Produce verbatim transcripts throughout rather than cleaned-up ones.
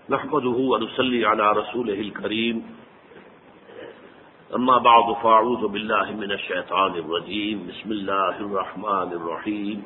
نحمده ونصلي على رسوله الكريم اما بعد فاعوذ بالله من الشيطان الرجيم بسم الله الرحمن الرحيم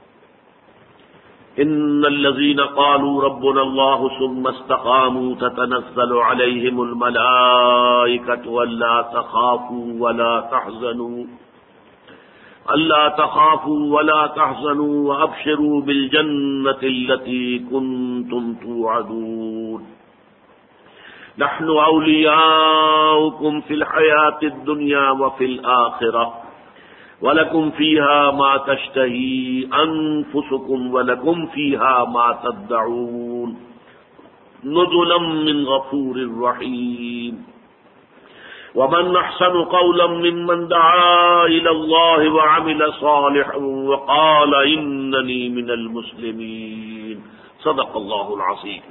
ان الذين قالوا ربنا الله ثم استقاموا تتنزل عليهم الملائكة الا تخافوا ولا تحزنوا ألا تخافوا ولا تحزنوا وأبشروا بالجنة التي كنتم توعدون نحن أولياؤكم في الحياة الدنيا وفي الآخرة ولكم فيها ما تشتهي أنفسكم ولكم فيها ما تدعون نزلا من غفور رحيم ومن احسن قولا ممن دعا الى الله وعمل صالحا وقال انني من المسلمين صدق اللہ العظیم۔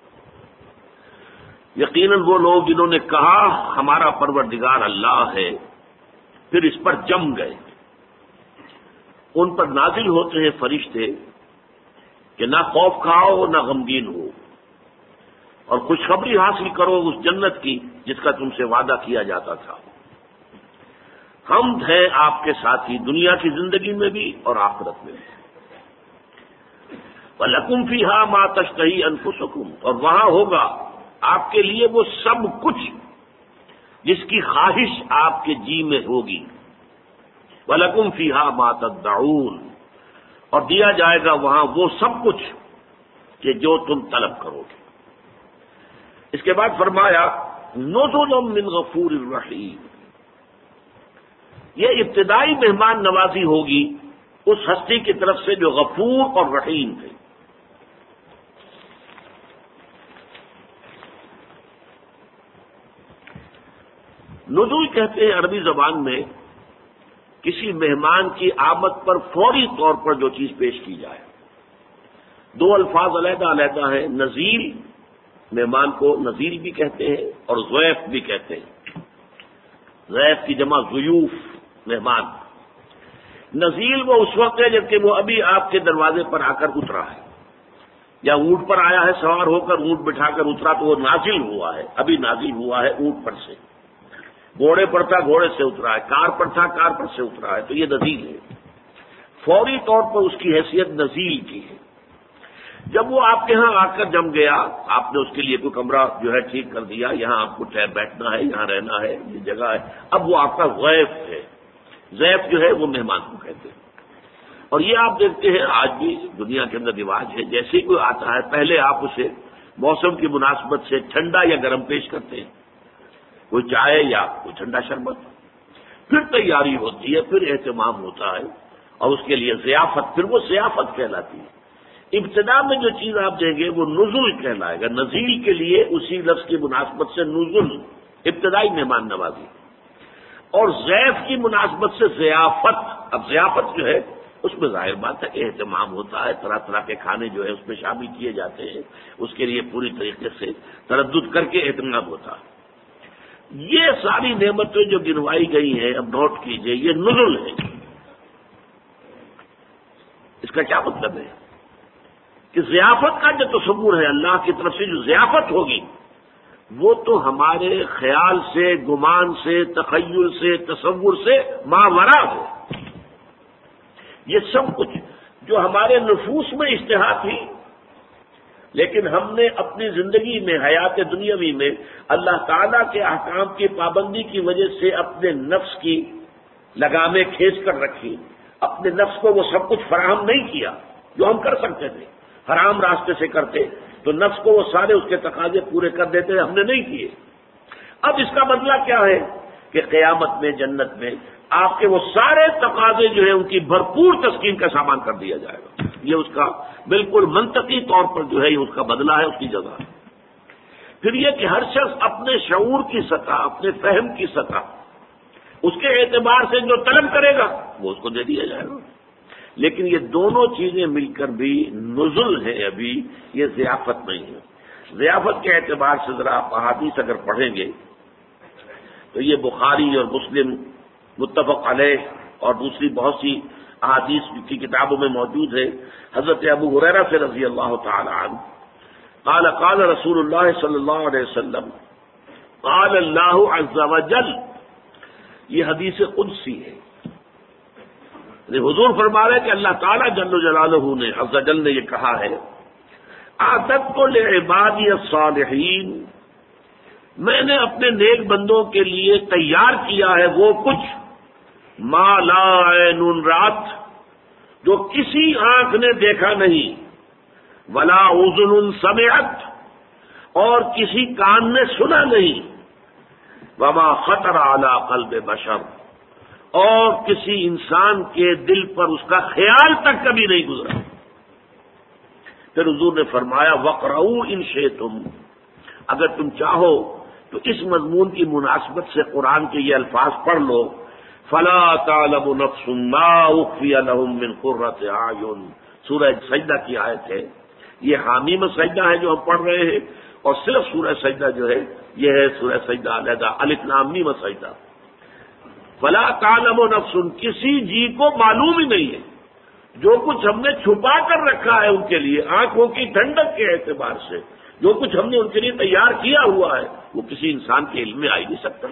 یقیناً وہ لوگ جنہوں نے کہا ہمارا پروردگار اللہ ہے پھر اس پر جم گئے، ان پر نازل ہوتے ہیں فرشتے کہ نہ خوف کھاؤ نہ غمگین ہو اور خوشخبری حاصل کرو اس جنت کی جس کا تم سے وعدہ کیا جاتا تھا۔ ہم ہیں آپ کے ساتھی دنیا کی زندگی میں بھی اور آخرت میں بھی۔ وَلَكُمْ فِيهَا مَا تَشْتَهِي أَنفُسُكُمْ، اور وہاں ہوگا آپ کے لیے وہ سب کچھ جس کی خواہش آپ کے جی میں ہوگی۔ وَلَكُمْ فِيهَا مَا تَدَّعُونَ، اور دیا جائے گا وہاں وہ سب کچھ کہ جو تم طلب کرو گے۔ اس کے بعد فرمایا نزلا من غفور الرحیم، یہ ابتدائی مہمان نوازی ہوگی اس ہستی کی طرف سے جو غفور اور رحیم ہے۔ نزول کہتے ہیں عربی زبان میں کسی مہمان کی آمد پر فوری طور پر جو چیز پیش کی جائے۔ دو الفاظ علیحدہ علیحدہ ہیں، نزیل مہمان کو نزیل بھی کہتے ہیں اور ضیف بھی کہتے ہیں، ضیف کی جمع ضیوف مہمان۔ نزیل وہ اس وقت ہے جبکہ وہ ابھی آپ کے دروازے پر آ کر اترا ہے، یا اونٹ پر آیا ہے سوار ہو کر، اونٹ بٹھا کر اترا تو وہ نازل ہوا ہے، ابھی نازل ہوا ہے اونٹ پر سے۔ گھوڑے پر تھا گھوڑے سے اترا ہے، کار پر تھا کار پر سے اترا ہے، تو یہ نزیل ہے، فوری طور پر اس کی حیثیت نزیل کی ہے۔ جب وہ آپ کے ہاں آ کر جم گیا، آپ نے اس کے لیے کوئی کمرہ جو ہے ٹھیک کر دیا، یہاں آپ کو ٹھہر بیٹھنا ہے، یہاں رہنا ہے، یہ جگہ ہے، اب وہ آپ کا ضیف ہے۔ ضیف جو ہے وہ مہمان کو کہتے ہیں، اور یہ آپ دیکھتے ہیں آج بھی دنیا کے اندر رواج ہے، جیسے ہی کوئی آتا ہے پہلے آپ اسے موسم کی مناسبت سے ٹھنڈا یا گرم پیش کرتے ہیں، کوئی چائے یا کوئی ٹھنڈا شربت، پھر تیاری ہوتی ہے، پھر اہتمام ہوتا ہے اور اس کے لیے ضیافت، پھر وہ ضیافت کہلاتی ہے۔ ابتدا میں جو چیز آپ دیں گے وہ نزول کہلائے گا، نزیل کے لیے اسی لفظ کی مناسبت سے نزول ابتدائی مہمان نوازی، اور ضیف کی مناسبت سے ضیافت۔ اب ضیافت جو ہے اس میں ظاہر بات ہے کہ اہتمام ہوتا ہے، طرح طرح کے کھانے جو ہے اس میں شامل کیے جاتے ہیں، اس کے لیے پوری طریقے سے تردد کر کے اہتمام ہوتا ہے۔ یہ ساری نعمتیں جو گنوائی گئی ہیں اب نوٹ کیجئے، یہ نزول ہے۔ اس کا کیا مطلب ہے کہ ضیافت کا جو تصور ہے اللہ کی طرف سے جو ضیافت ہوگی وہ تو ہمارے خیال سے، گمان سے، تخیل سے، تصور سے ماورا ہے۔ یہ سب کچھ جو ہمارے نفوس میں اشتہا تھی، لیکن ہم نے اپنی زندگی میں، حیات دنیاوی میں اللہ تعالیٰ کے احکام کی پابندی کی وجہ سے اپنے نفس کی لگامیں کھینچ کر رکھی، اپنے نفس کو وہ سب کچھ فراہم نہیں کیا جو ہم کر سکتے تھے، حرام راستے سے کرتے تو نفس کو وہ سارے اس کے تقاضے پورے کر دیتے، ہم نے نہیں کیے۔ اب اس کا بدلہ کیا ہے کہ قیامت میں جنت میں آپ کے وہ سارے تقاضے جو ہیں ان کی بھرپور تسکین کا سامان کر دیا جائے گا۔ یہ اس کا بالکل منطقی طور پر جو ہے یہ اس کا بدلہ ہے، اس کی جزا ہے۔ پھر یہ کہ ہر شخص اپنے شعور کی سطح، اپنے فہم کی سطح، اس کے اعتبار سے جو طلب کرے گا وہ اس کو دے دیا جائے گا۔ لیکن یہ دونوں چیزیں مل کر بھی نزل ہے، ابھی یہ ضیافت نہیں ہے۔ ضیافت کے اعتبار سے ذرا آپ احادیث اگر پڑھیں گے تو یہ بخاری اور مسلم متفق علیہ اور دوسری بہت سی احادیث کی کتابوں میں موجود ہے۔ حضرت ابو ہریرہ سے رضی اللہ تعالی عنہ قال قال رسول اللہ صلی اللہ علیہ وسلم قال اللہ عز وجل، یہ حدیث قدسی ہے، حضور فرما رہے کہ اللہ تعالیٰ جل جلالہ نے عز وجل نے یہ کہا ہے، اعددت لعبادی الصالحین، میں نے اپنے نیک بندوں کے لیے تیار کیا ہے وہ کچھ ما لا عین رات، جو کسی آنکھ نے دیکھا نہیں، ولا اذن سمعت، اور کسی کان نے سنا نہیں، وما خطر علی قلب بشر، اور کسی انسان کے دل پر اس کا خیال تک کبھی نہیں گزرا۔ پھر حضور نے فرمایا وقرؤوا ان شئتم، اگر تم چاہو تو اس مضمون کی مناسبت سے قرآن کے یہ الفاظ پڑھ لو، فلا تعلم نفس ما اخفی لهم من قرۃ اعین، سورہ سجدہ کی آیت ہے، یہ حامیم سجدہ ہے جو ہم پڑھ رہے ہیں، اور صرف سورہ سجدہ جو ہے یہ ہے سورہ سجدہ علیحدہ الف لام میم سجدہ۔ فلا تعلم نفس، کسی جی کو معلوم ہی نہیں ہے جو کچھ ہم نے چھپا کر رکھا ہے ان کے لیے، آنکھوں کی ٹھنڈک کے اعتبار سے جو کچھ ہم نے ان کے لیے تیار کیا ہوا ہے وہ کسی انسان کے علم میں آ ہی نہیں سکتا۔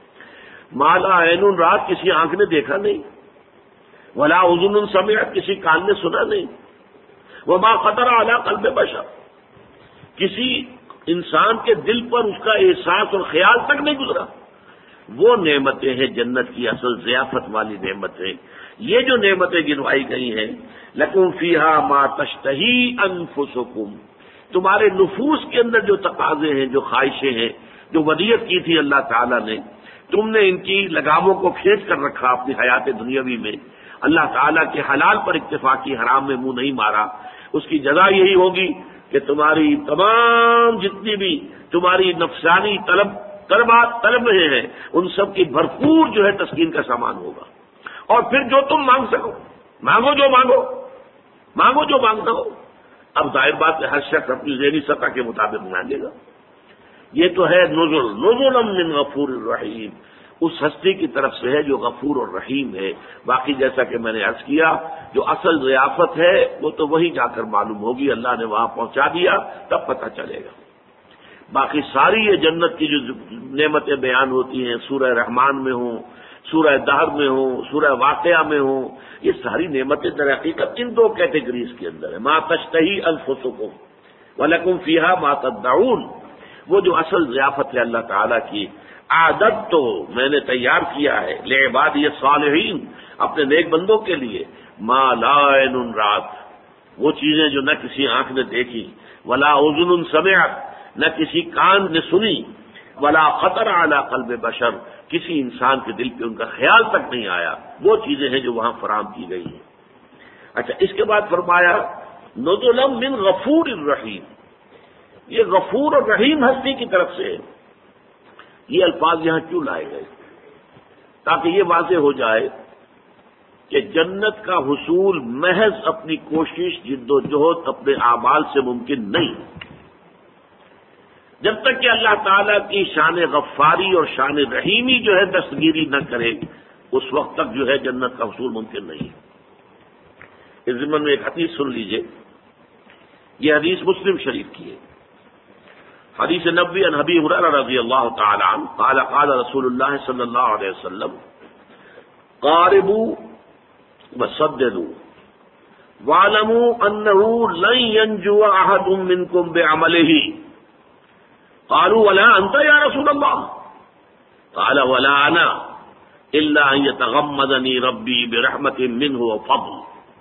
ما لا عین رات، کسی آنکھ نے دیکھا نہیں، ولا اذن سمعت، کسی کان نے سنا نہیں، وما خطر علی قلب بشر، کسی انسان کے دل پر اس کا احساس اور خیال تک نہیں گزرا۔ وہ نعمتیں ہیں جنت کی اصل ضیافت والی نعمتیں، یہ جو نعمتیں گنوائی گئی ہیں، لکم فیہا ما تشتہی انفسکم، تمہارے نفوس کے اندر جو تقاضے ہیں، جو خواہشیں ہیں، جو ودیت کی تھی اللہ تعالیٰ نے، تم نے ان کی لگاموں کو کھینچ کر رکھا اپنی حیات دنیاوی میں، اللہ تعالیٰ کے حلال پر اکتفا کی، حرام میں منہ نہیں مارا، اس کی جزا یہی ہوگی کہ تمہاری تمام جتنی بھی تمہاری نفسانی طلب طلبات طلب رہے ہیں ان سب کی بھرپور جو ہے تسکین کا سامان ہوگا، اور پھر جو تم مانگ سکو، مانگو جو مانگو مانگو جو مانگنا ہو۔ اب ظاہر بات ہے ہر شخص اپنی ذہنی سطح کے مطابق مانگے گا۔ یہ تو ہے نزل نزلا من غفور الرحیم، اس ہستی کی طرف سے ہے جو غفور اور رحیم ہے۔ باقی جیسا کہ میں نے عرض کیا، جو اصل ضیافت ہے وہ تو وہی جا کر معلوم ہوگی، اللہ نے وہاں پہنچا دیا تب پتہ چلے گا۔ باقی ساری یہ جنت کی جو نعمتیں بیان ہوتی ہیں، سورہ رحمان میں ہوں، سورہ دہر میں ہوں، سورہ واقعہ میں ہوں، یہ ساری نعمتیں در حقیقت ان دو کیٹیگریز کے اندر ہیں، ما تشتہی انفسکم ولکم فیہا ما تدعون۔ وہ جو اصل ضیافت ہے اللہ تعالیٰ کی، عادت تو میں نے تیار کیا ہے لعبادی الصالحین، اپنے نیک بندوں کے لیے، ما لا عین رات، وہ چیزیں جو نہ کسی آنکھ نے دیکھی، ولا اذن سمعت، نہ کسی کان نے سنی، ولا خطر علی قلب بشر، کسی انسان کے دل پہ ان کا خیال تک نہیں آیا، وہ چیزیں ہیں جو وہاں فراہم کی گئی ہیں۔ اچھا، اس کے بعد فرمایا نزلا من غفور الرحیم، یہ غفور اور رحیم ہستی کی طرف سے یہ الفاظ یہاں کیوں لائے گئے؟ تاکہ یہ واضح ہو جائے کہ جنت کا حصول محض اپنی کوشش، جد و جہد، اپنے اعمال سے ممکن نہیں۔ جب تک کہ اللہ تعالیٰ کی شان غفاری اور شان رحیمی جو ہے دستگیری نہ کرے، اس وقت تک جو ہے جنت کا حصول ممکن نہیں۔ اس ضمن میں ایک حدیث سن لیجئے، یہ حدیث مسلم شریف کی ہے، حدیث نبوی عن ابی ہریرہ رضی اللہ تعالی عنہ قال قال رسول اللہ صلی اللہ علیہ وسلم قاربوا وسددوا واعلموا انه لن ينجو احد منكم بعمله قالوا ولا انت یا رسول اللہ قال ولا انا الا ان يتغمدني ربي برحمت منه وفضل۔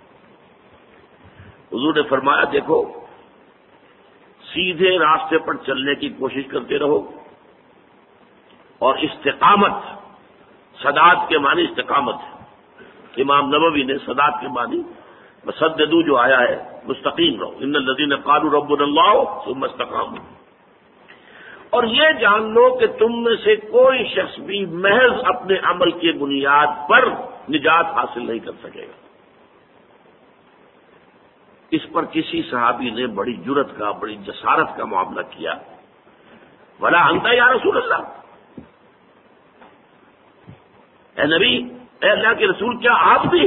حضور نے فرمایا دیکھو، سیدھے راستے پر چلنے کی کوشش کرتے رہو، اور استقامت، سداد کے معنی استقامت ہے، امام نووی نے سداد کے معنی مسددو جو آیا ہے مستقیم رہو، ان الذین قالوا ربنا اللہ ثم استقاموا، اور یہ جان لو کہ تم میں سے کوئی شخص بھی محض اپنے عمل کی بنیاد پر نجات حاصل نہیں کر سکے گا۔ اس پر کسی صحابی نے بڑی جرت کا، بڑی جسارت کا معاملہ کیا، ولا انت یا رسول اللہ، اے نبی، اے اللہ کے رسول، کیا آپ بھی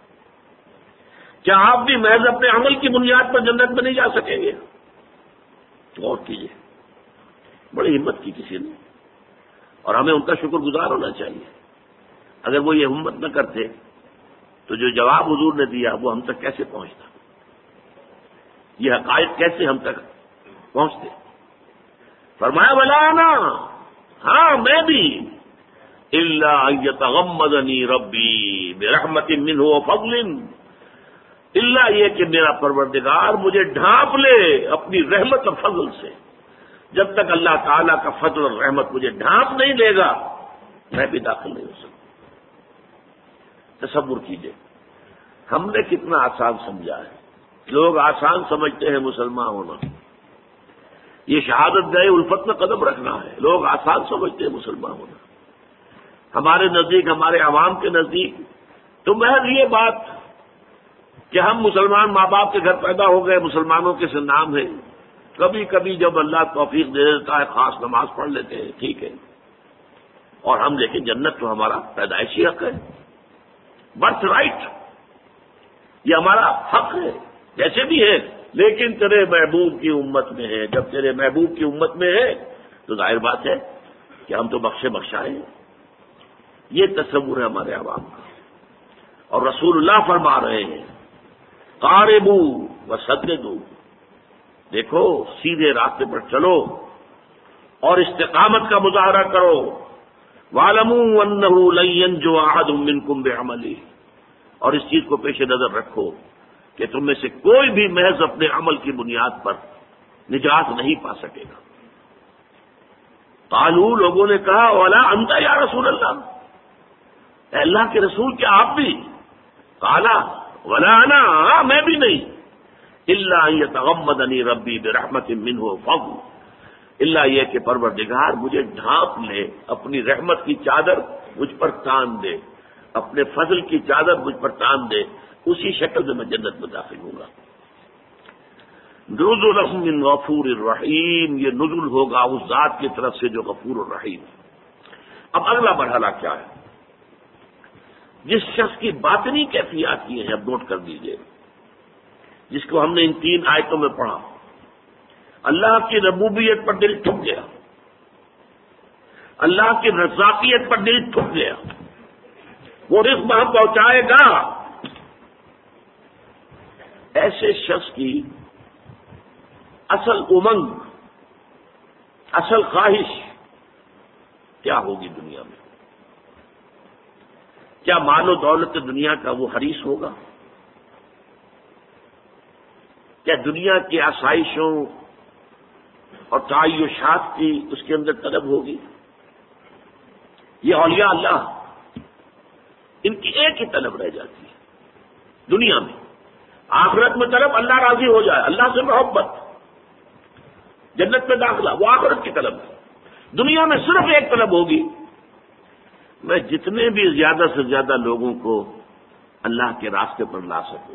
کیا آپ بھی محض اپنے عمل کی بنیاد پر جنت میں نہیں جا سکیں گے؟ غور کیجیے، بڑی ہمت کی کسی نے، اور ہمیں ان کا شکر گزار ہونا چاہیے۔ اگر وہ یہ ہمت نہ کرتے تو جو جواب حضور نے دیا وہ ہم تک کیسے پہنچتا، یہ حقائق کیسے ہم تک پہنچتے؟ فرمایا ولا انا، ہاں میں بھی، الا ان یتغمدنی ربی برحمت منہ وفضل، الا یہ کہ میرا پروردگار مجھے ڈھانپ لے اپنی رحمت اور فضل سے۔ جب تک اللہ تعالیٰ کا فضل اور رحمت مجھے ڈھانپ نہیں لے گا میں بھی داخل نہیں ہو سکتا۔ تصور کیجئے ہم نے کتنا آسان سمجھا ہے، لوگ آسان سمجھتے ہیں مسلمان ہونا، یہ شہادت گئے الفت میں قدم رکھنا ہے، لوگ آسان سمجھتے ہیں مسلمان ہونا۔ ہمارے نزدیک، ہمارے عوام کے نزدیک تو محض یہ بات کہ ہم مسلمان ماں باپ کے گھر پیدا ہو گئے، مسلمانوں کے سے نام ہے، کبھی کبھی جب اللہ توفیق دے دیتا ہے خاص نماز پڑھ لیتے ہیں، ٹھیک ہے، اور ہم لیکن جنت تو ہمارا پیدائشی حق ہے، برتھ رائٹ، یہ ہمارا حق ہے جیسے بھی ہے، لیکن تیرے محبوب کی امت میں ہے، جب تیرے محبوب کی امت میں ہے تو ظاہر بات ہے کہ ہم تو بخشے بخشائے ہیں۔ یہ تصور ہے ہمارے عوام کا، اور رسول اللہ فرما رہے ہیں قاربو وسددو، دیکھو سیدھے راستے پر چلو اور استقامت کا مظاہرہ کرو، وَاعْلَمُوا أَنَّهُ لَن يَنْجُوَ أَحَدٌ مِّنكُمْ بِعَمَلِهِ، اور اس چیز کو پیش نظر رکھو کہ تم میں سے کوئی بھی محض اپنے عمل کی بنیاد پر نجات نہیں پا سکے گا۔ قالوا، لوگوں نے کہا وَلَا أَنْتَ يَا رسول اللہ، اے اللہ کے رسول کیا آپ بھی؟ قالا وَلَا أَنَا، میں بھی نہیں، إِلَّا أَن يَتَغَمَّدَنِي رَبِّي بِرَحْمَةٍ مِّنْهُ وَفَضْلٍ، اللہ یہ کہ پروردگار مجھے ڈھانپ لے، اپنی رحمت کی چادر مجھ پر تان دے، اپنے فضل کی چادر مجھ پر تان دے، اسی شکل سے میں جنت میں داخل ہوں گا۔ نزلا من غفور الرحیم، یہ نزل ہوگا اس ذات کی طرف سے جو غفور الرحیم ہے۔ اب اگلا مرحلہ کیا ہے؟ جس شخص کی باطنی کیفیات یہ ہے، اب نوٹ کر دیجئے، جس کو ہم نے ان تین آیتوں میں پڑھا، اللہ کی ربوبیت پر دل ٹھک گیا، اللہ کی رزاقیت پر دل ٹھک گیا، وہ رزق وہاں پہنچائے گا، ایسے شخص کی اصل امنگ، اصل خواہش کیا ہوگی دنیا میں؟ کیا مال و دولت دنیا کا وہ حریص ہوگا؟ کیا دنیا کی آسائشوں اور تعیشات کی اس کے اندر طلب ہوگی؟ یہ اولیاء اللہ، ان کی ایک ہی طلب رہ جاتی ہے دنیا میں، آخرت میں طلب اللہ راضی ہو جائے، اللہ سے محبت، جنت میں داخلہ، وہ آخرت کی طلب ہے۔ دنیا میں صرف ایک طلب ہوگی، میں جتنے بھی زیادہ سے زیادہ لوگوں کو اللہ کے راستے پر لا سکوں،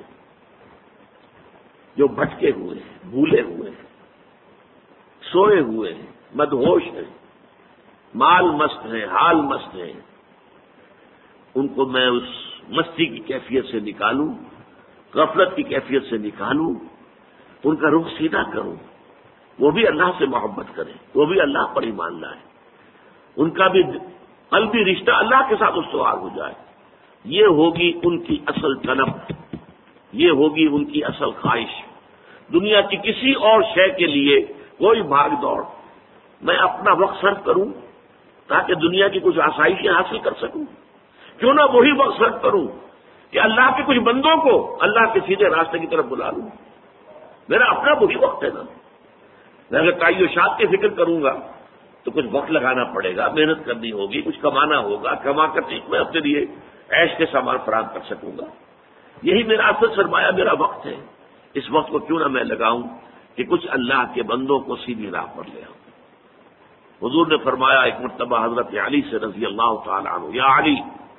جو بھٹکے ہوئے ہیں، بھولے ہوئے ہیں، سوئے ہوئے ہیں، مدہوش ہیں، مال مست ہیں، حال مست ہیں، ان کو میں اس مستی کی کیفیت سے نکالوں، غفلت کی کیفیت سے نکالوں، ان کا رخ سیدھا کروں، وہ بھی اللہ سے محبت کریں، وہ بھی اللہ پر ایمان لائیں، ان کا بھی قلبی رشتہ اللہ کے ساتھ استوار ہو جائے۔ یہ ہوگی ان کی اصل طلب، یہ ہوگی ان کی اصل خواہش۔ دنیا کی کسی اور شے کے لیے کوئی بھاگ دوڑ، میں اپنا وقت صرف کروں تاکہ دنیا کی کچھ آسائشیں حاصل کر سکوں، کیوں نہ وہی وقت صرف کروں کہ اللہ کے کچھ بندوں کو اللہ کے سیدھے راستے کی طرف بلا لوں، میرا اپنا وہی وقت ہے نا۔ میں اگر تعیشات کی فکر کروں گا تو کچھ وقت لگانا پڑے گا، محنت کرنی ہوگی، کچھ کمانا ہوگا، کما کر میں اپنے لیے عیش کے سامان فراہم کر سکوں گا۔ یہی میرا اصل سرمایہ، میرا وقت ہے۔ اس وقت کو کیوں نہ میں لگاؤں کہ کچھ اللہ کے بندوں کو سیدھی راہ پر لے آؤں۔ حضور نے فرمایا ایک مرتبہ حضرت علی سے رضی اللہ تعالی عنہ، یا علی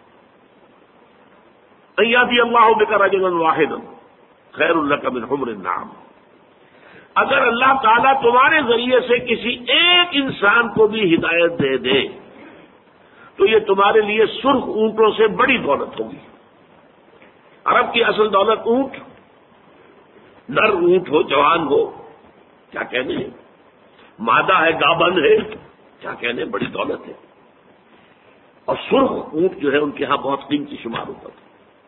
ان یهدی اللہ بک رجلا واحدا خیر لک من حمر النعم، اگر اللہ تعالیٰ تمہارے ذریعے سے کسی ایک انسان کو بھی ہدایت دے دے تو یہ تمہارے لیے سرخ اونٹوں سے بڑی دولت ہوگی۔ عرب کی اصل دولت اونٹ، نر اونٹ ہو، جوان ہو، کیا کہنے ہیں، مادہ ہے، گابن ہے، کیا کہنے، بڑی دولت ہے. اور سرخ اونٹ جو ہے ان کے ہاں بہت قیمتی شمار ہوتا تھا.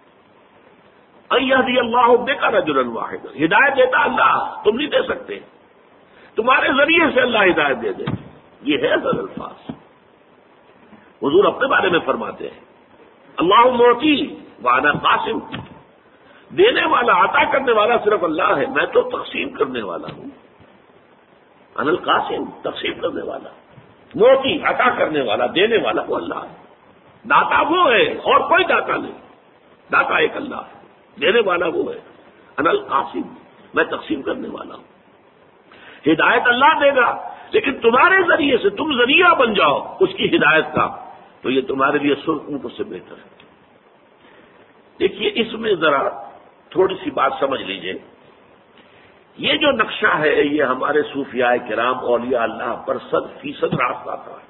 ایہدی اللہ بک رجلا واحدا، ہدایت دیتا اللہ، تم نہیں دے سکتے، تمہارے ذریعے سے اللہ ہدایت دے دے. یہ ہے اصل الفاظ. حضور اپنے بارے میں فرماتے ہیں اللہ معطی وانا قاسم، دینے والا، عطا کرنے والا صرف اللہ ہے، میں تو تقسیم کرنے والا ہوں. انا القاسم، تقسیم کرنے والا. معطی، عطا کرنے والا، دینے والا وہ اللہ ہے. داتا وہ ہے اور کوئی داتا نہیں. داتا ایک اللہ ہے، دینے والا وہ ہے. انا القاسم، میں تقسیم کرنے والا ہوں. ہدایت اللہ دے گا، لیکن تمہارے ذریعے سے تم ذریعہ بن جاؤ اس کی ہدایت کا، تو یہ تمہارے لیے سرخ اونٹوں سے بہتر ہے. دیکھیے اس میں ذرا تھوڑی سی بات سمجھ لیجئے. یہ جو نقشہ ہے یہ ہمارے صوفیاء کرام اولیاء اللہ پر صد فیصد راست آتا ہے.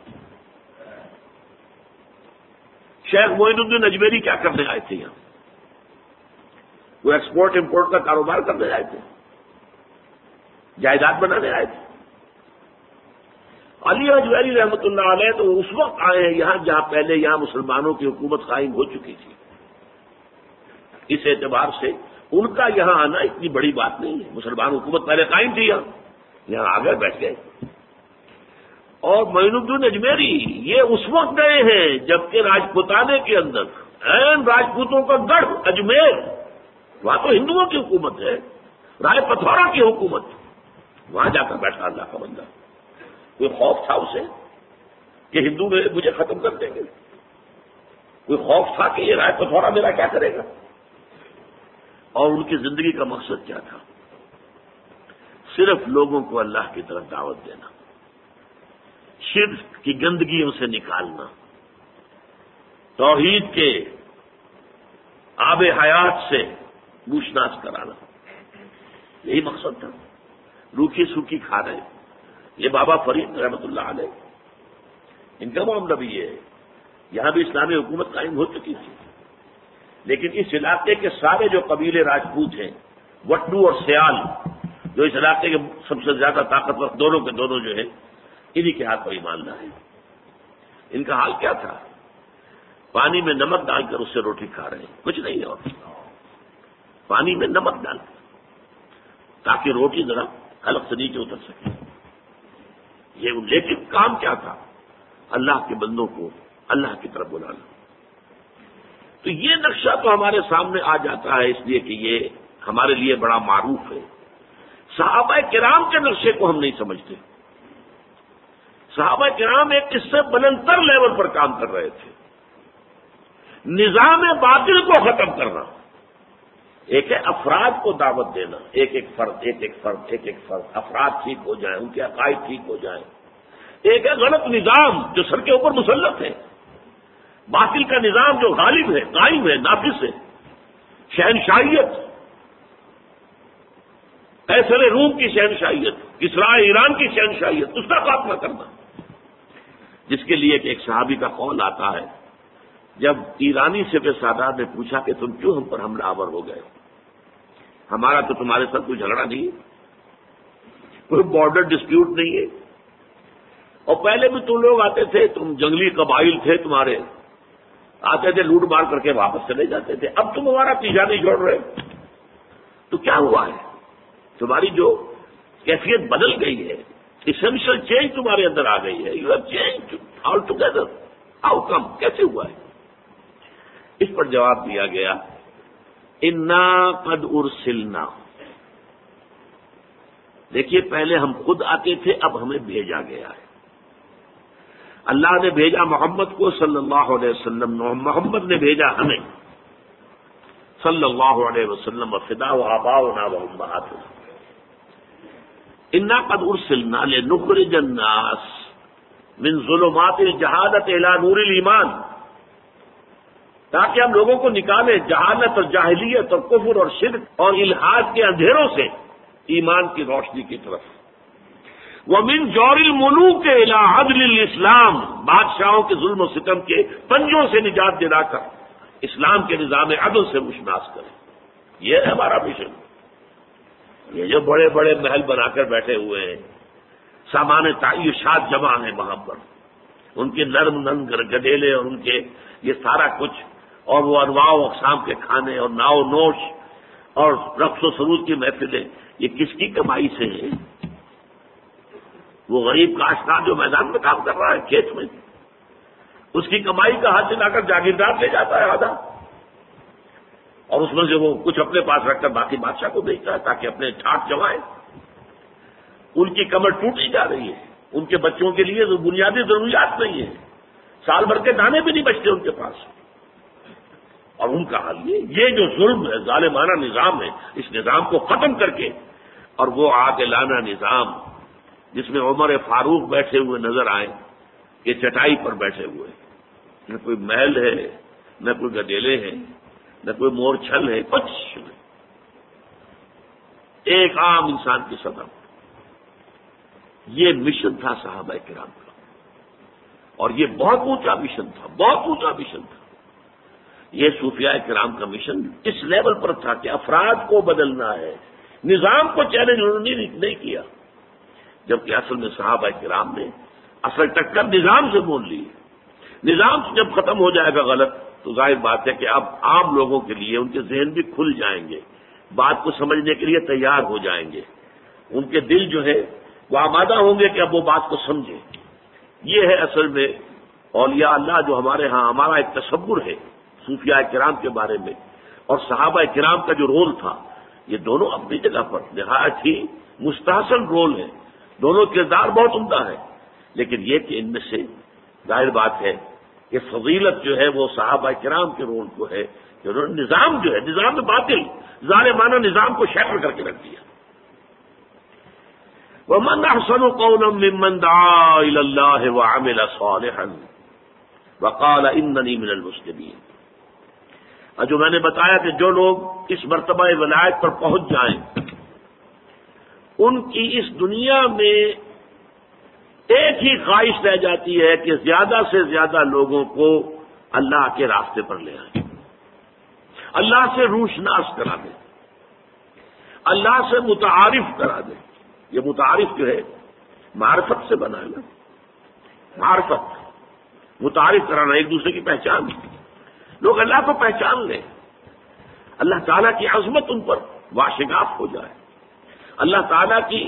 شیخ معین الدین اجمیری کیا کرنے آئے تھے یہاں؟ وہ ایکسپورٹ امپورٹ کا کاروبار کرنے آئے تھے، جائیداد بنانے آئے تھے. علی اجمیری رحمۃ اللہ علیہ تو اس وقت آئے ہیں یہاں جہاں پہلے یہاں مسلمانوں کی حکومت قائم ہو چکی تھی. اس اعتبار سے ان کا یہاں آنا اتنی بڑی بات نہیں ہے. مسلمان حکومت پہلے قائم تھی یہاں، یہاں آ گئے، بیٹھ گئے. اور معین الدین اجمیری یہ اس وقت گئے ہیں جبکہ راجپوتانے کے اندر این راجپوتوں کا گڑھ اجمیر، وہاں تو ہندوؤں کی حکومت ہے، رائے پتھورا کی حکومت، وہاں جا کر بیٹھا اللہ کا بندہ. کوئی خوف تھا اسے کہ ہندو میں مجھے ختم کر دیں گے؟ کوئی خوف تھا کہ یہ رائے پتھورا میرا کیا کرے گا؟ اور ان کی زندگی کا مقصد کیا تھا؟ صرف لوگوں کو اللہ کی طرف دعوت دینا، شرک کی گندگیوں سے نکالنا، توحید کے آب حیات سے بوشناس کرانا، یہی مقصد تھا. روکھی سوکھی کھا رہے. یہ بابا فرید رحمۃ اللہ علیہ، ان کا معاملہ بھی یہ ہے. یہاں بھی اسلامی حکومت قائم ہو چکی تھی، لیکن اس علاقے کے سارے جو قبیلے راجپوت ہیں، وٹو اور سیال، جو اس علاقے کے سب سے زیادہ طاقتور دونوں کے دونوں جو ہیں، انہی کے ہاتھ پر ایمان لائے. ان کا حال کیا تھا؟ پانی میں نمک ڈال کر اس سے روٹی کھا رہے ہیں، کچھ نہیں اور. پانی میں نمک ڈال کر تاکہ روٹی ذرا حلق سے نیچے اتر سکے. یہ لیکن کام کیا تھا؟ اللہ کے بندوں کو اللہ کی طرف بلانا. تو یہ نقشہ تو ہمارے سامنے آ جاتا ہے اس لیے کہ یہ ہمارے لیے بڑا معروف ہے. صحابہ کرام کے نقشے کو ہم نہیں سمجھتے. صحابہ کرام ایک اس سے بلندتر لیول پر کام کر رہے تھے. نظام باطل کو ختم کرنا. ایک ہے افراد کو دعوت دینا، ایک ایک فرد ایک ایک فرد ایک ایک فرد افراد ٹھیک ہو جائیں، ان کے عقائد ٹھیک ہو جائیں. ایک ہے غلط نظام جو سر کے اوپر مسلط ہے، باطل کا نظام جو غالب ہے، قائم ہے، نافذ ہے. شہنشاہیت، قیصر روم کی شہنشاہیت، کسریٰ ایران کی شہنشاہیت، اس کا خاتمہ کرنا. جس کے لیے کہ ایک صحابی کا قول آتا ہے، جب ایرانی سپہ سالار نے پوچھا کہ تم کیوں ہم پر حملہ آور ہو گئے؟ ہمارا تو تمہارے ساتھ کوئی جھگڑا نہیں، کوئی بارڈر ڈسپیوٹ نہیں ہے، اور پہلے بھی تم لوگ آتے تھے، تم جنگلی قبائل تھے، تمہارے آتے تھے لوٹ مار کر کے واپس چلے جاتے تھے، اب تم ہمارا پیچھا نہیں چھوڑ رہے، تو کیا ہوا ہے؟ تمہاری جو کیفیت بدل گئی ہے، اسینشل چینج تمہارے اندر آ گئی ہے. You have change all together. How come? کیسے ہوا ہے؟ اس پر جواب دیا گیا، انا قد ارسلنا. دیکھیے پہلے ہم خود آتے تھے، اب ہمیں بھیجا گیا ہے. اللہ نے بھیجا محمد کو صلی اللہ علیہ وسلم، محمد نے بھیجا ہمیں صلی اللہ علیہ وسلم. وفدا و آباؤنا و امہاتنا. انا قد ارسلنا لنخرج الناس من ظلمات الجہالت الی نور الایمان. تاکہ ہم لوگوں کو نکالیں جہالت اور جاہلیت اور کفر اور شرک اور الحاد کے اندھیروں سے ایمان کی روشنی کی طرف. ومن جور الملوک الی عدل الاسلام. بادشاہوں کے ظلم و ستم کے پنجوں سے نجات دلا کر اسلام کے نظام عدل سے مشناس کریں. یہ ہے ہمارا مشن. یہ جو بڑے بڑے محل بنا کر بیٹھے ہوئے ہیں، سامان تعیشات جمع ہیں وہاں پر، ان کے نرم نرم گدیلے اور ان کے یہ سارا کچھ، اور وہ انواع و اقسام کے کھانے اور ناؤ نوش اور رقص و سرود کی محفلیں، یہ کس کی کمائی سے ہیں؟ وہ غریب کاشتکار جو میدان میں کام کر رہا ہے کھیت میں، اس کی کمائی کا حاصل لا کر جاگیردار لے جاتا ہے آدھا، اور اس میں سے وہ کچھ اپنے پاس رکھ کر باقی بادشاہ کو بیچتا ہے تاکہ اپنے ٹھاٹ جمائے۔ ان کی کمر ٹوٹی جا رہی ہے، ان کے بچوں کے لیے تو بنیادی ضروریات نہیں ہے، سال بھر کے دانے بھی نہیں بچتے ان کے پاس، اور ان کا حال یہ یہ جو ظلم ہے، ظالمانہ نظام ہے، اس نظام کو ختم کر کے، اور وہ عادلانہ نظام جس میں عمر فاروق بیٹھے ہوئے نظر آئے کہ چٹائی پر بیٹھے ہوئے، نہ کوئی محل ہے، نہ کوئی گدیلے ہیں، نہ کوئی مور چھل ہے، کچھ نہیں، ایک عام انسان کی سطح۔ یہ مشن تھا صحابہ کرام کا، اور یہ بہت اونچا مشن تھا، بہت اونچا مشن تھا۔ یہ صوفیاء کرام کا مشن اس لیول پر تھا کہ افراد کو بدلنا ہے، نظام کو چیلنج انہوں نے نہیں کیا، جبکہ اصل میں صحابہ کرام نے اصل ٹکر نظام سے مول لی۔ نظام جب ختم ہو جائے گا غلط، تو ظاہر بات ہے کہ اب عام لوگوں کے لیے ان کے ذہن بھی کھل جائیں گے، بات کو سمجھنے کے لیے تیار ہو جائیں گے، ان کے دل جو ہے وہ آمادہ ہوں گے کہ اب وہ بات کو سمجھیں۔ یہ ہے اصل میں اولیاء اللہ جو ہمارے ہاں ہمارا ایک تصور ہے صوفیاء کرام کے بارے میں، اور صحابہ کرام کا جو رول تھا، یہ دونوں اپنی جگہ پر نہایت ہی مستحسن رول ہے، دونوں کردار بہت عمدہ ہے، لیکن یہ کہ ان میں سے ظاہر بات ہے کہ فضیلت جو ہے وہ صحابہ کرام کے رول کو ہے کہ انہوں نے نظام جو ہے، نظام میں باطل ظالمانہ نظام کو شیٹر کر کے رکھ دیا۔ وَمَنْ أَحْسَنُ قَوْلًا مِّمَّنْ دَعَا إِلَى اللَّهِ وَعَمِلَ صَالِحًا وَقَالَ إِنَّنِي مِنَ الْمُسْلِمِينَ۔ اور جو میں نے بتایا کہ جو لوگ اس مرتبہ ولایت پر پہنچ جائیں، ان کی اس دنیا میں ایک ہی خواہش رہ جاتی ہے کہ زیادہ سے زیادہ لوگوں کو اللہ کے راستے پر لے آئیں، اللہ سے روشناس کرا دیں، اللہ سے متعارف کرا دیں۔ یہ متعارف جو ہے معرفت سے بنا ہے نا، معرفت متعارف کرانا، ایک دوسرے کی پہچان، لوگ اللہ کو پہچان لیں، اللہ تعالیٰ کی عظمت ان پر واشگاف ہو جائے، اللہ تعالیٰ کی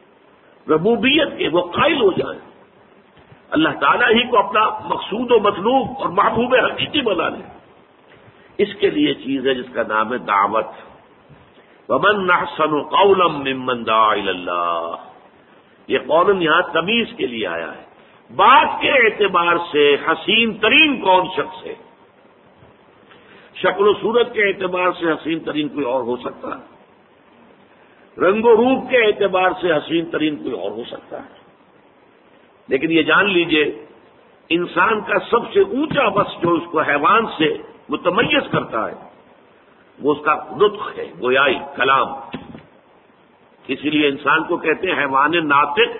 ربوبیت کے وہ قائل ہو جائیں، اللہ تعالیٰ ہی کو اپنا مقصود و مطلوب اور محبوب حقیقی بنا لیں۔ اس کے لیے چیز ہے جس کا نام ہے دعوت۔ وَمَنْ أَحْسَنُ قَوْلًا مِّمَّنْ دَعَا إِلَى اللَّهِ، یہ قول یہاں تمیز کے لیے آیا ہے، بات کے اعتبار سے حسین ترین کون شخص ہے؟ شکل و صورت کے اعتبار سے حسین ترین کوئی اور ہو سکتا ہے، رنگ و روپ کے اعتبار سے حسین ترین کوئی اور ہو سکتا ہے، لیکن یہ جان لیجئے انسان کا سب سے اونچا وصف جو اس کو حیوان سے متمیز کرتا ہے وہ اس کا نطق ہے، گویائی، کلام۔ اسی لیے انسان کو کہتے ہیں حیوان ناطق،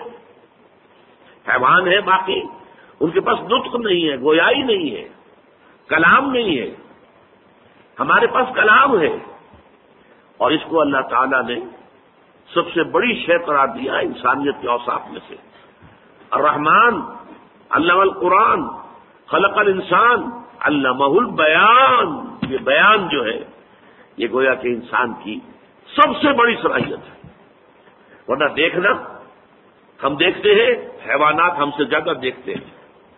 حیوان ہے باقی ان کے پاس نطق نہیں ہے، گویائی نہیں ہے، کلام نہیں ہے، ہمارے پاس کلام ہے، اور اس کو اللہ تعالیٰ نے سب سے بڑی شے قرار دیا ہے انسانیت کے اوصاف میں سے۔ الرحمن علم القرآن خلق الانسان علمہ البیان، یہ بیان جو ہے یہ گویا کہ انسان کی سب سے بڑی صلاحیت ہے، ورنہ دیکھنا ہم دیکھتے ہیں، حیوانات ہم سے زیادہ دیکھتے ہیں۔